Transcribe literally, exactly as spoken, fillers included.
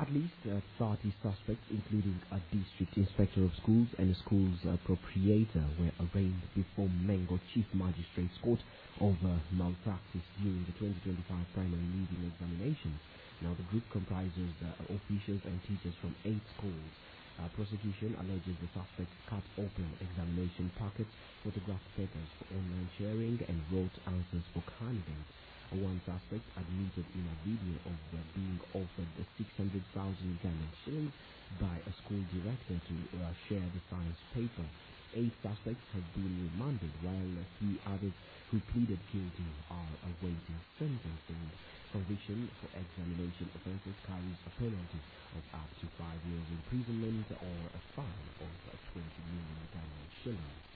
At least uh, thirty suspects, including a district inspector of schools and a school's uh, proprietor, were arraigned before Mengo Chief Magistrate's Court over malpractice during the twenty twenty-five primary leaving examinations. Now, the group comprises uh, officials and teachers from eight schools. Uh, prosecution alleges the suspects cut open examination packets, photographed papers for online sharing, and wrote answers for candidates. Uh, one suspect admitted in a video of uh, being offered the six hundred thousand Ghana shillings by a school director to uh, share the science paper. Eight suspects have been remanded, while uh, three others who pleaded guilty are awaiting sentencing. Conviction for examination offences carries a penalty of up to five years imprisonment or a fine of uh, twenty million Ghana shillings.